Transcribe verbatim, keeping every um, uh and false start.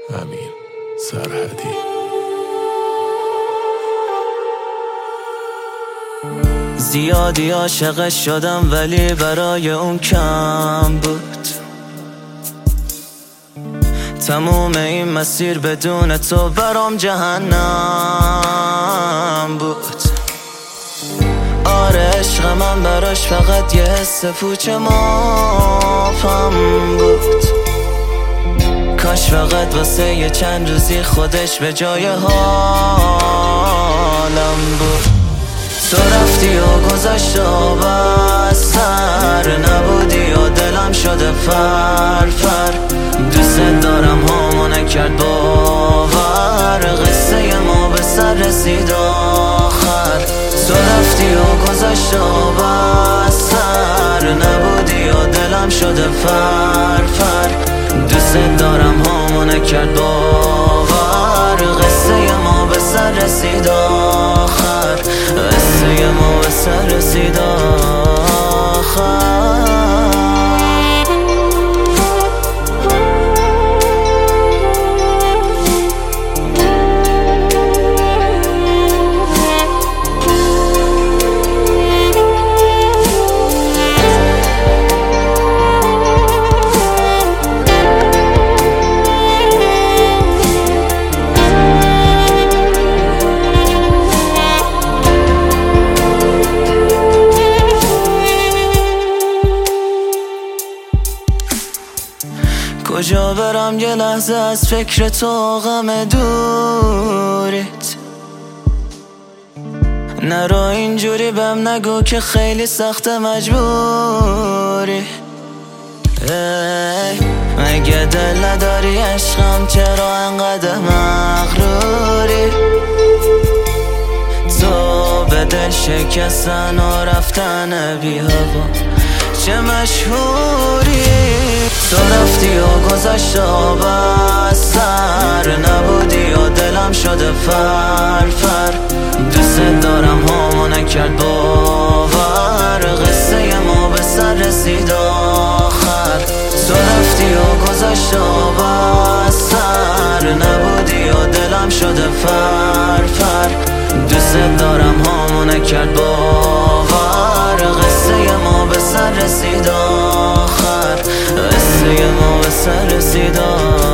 امین سرحدی. زیادی عاشقش شدم ولی برای اون کم بود. تموم این مسیر بدون تو برام جهنم بود. آره عشق من براش فقط یه حس پوچ مافم بود. کاش فقط واسه یه چند روزی خودش به جای حالم بود. تو رفتی و گذشت و بستر نبودی و دلم شده فر فر. دوست دارم همو نکرد باور، قصه ما به سر رسید آخر. تو رفتی و گذشت و بستر نبودی و دلم شده فر فر. دوست دارم همو نکرد باور، قصه ما به سر رسید آخر. قصه ما به سر رسید آخر. کجا برم یه لحظه از فکر تو غم دوریت. نرو اینجوری بهم نگو که خیلی سخت مجبوری. ای مگه دل نداری عشقم، چرا انقدر مغروری؟ تو به دل شکستن و رفتن بی هوا چه مشهوری. تو رفتی و گذشت و بستر نبودی و دلم شده فر فر. دوست دارم همو نکرد باور، قصه ما به سر رسید آخر. تو رفتی و گذشت و بستر نبودی و دلم شده فر فر. دوست دارم همو نکرد باور، قصه ما به سر رسید آخر. قصه ما به سر رسید آخر.